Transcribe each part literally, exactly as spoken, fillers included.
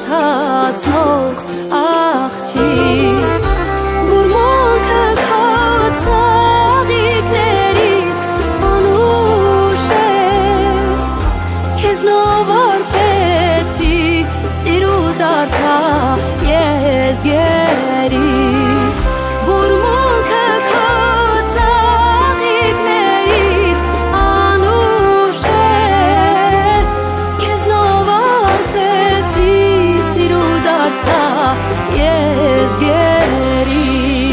հարթացնող աղջիկ Բուրմունքը քո ծաղիկներից անուշ է Քեզնով արպեցի սիրու դարձա ես գերի Բուրմունքը քո ծաղիկներից անուշ է Քեզնով արպեցի սիրու դարձա ես գերի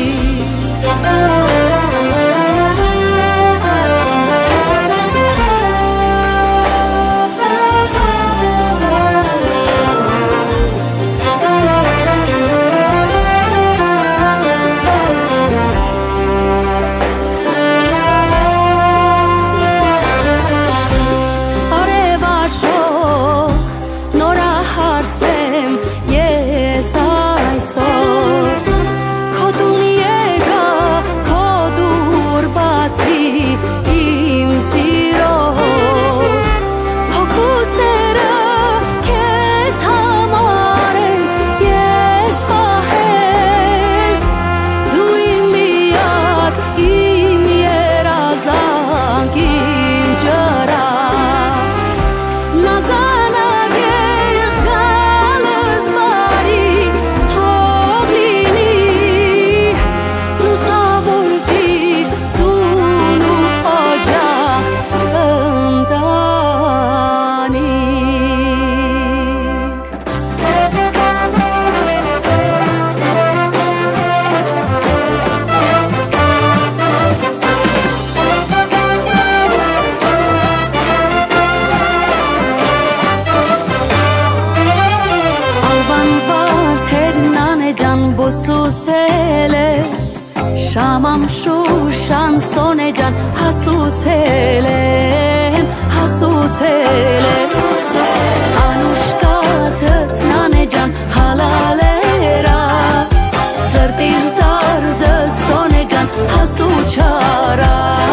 Շամամ շուշան սոնե ջան հասուցել եմ, հասուցել եմ Անուշկաթըտ նանե ջան հալալերա Սրտիս դարդը սոնե ջան հասուչարա,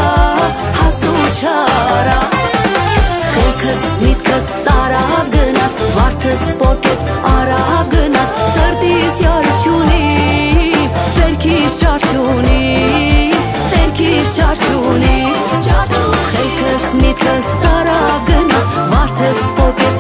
հասուչարա Խելքս միտքս տարավ գնաց, վարդս պոտեց արավ գնաց Սրտիս յարջունի Վերքիս ճարչունի, վերքիս ճարչունի Խելքս միտքս տարավ գնաց, վարդս պոտեց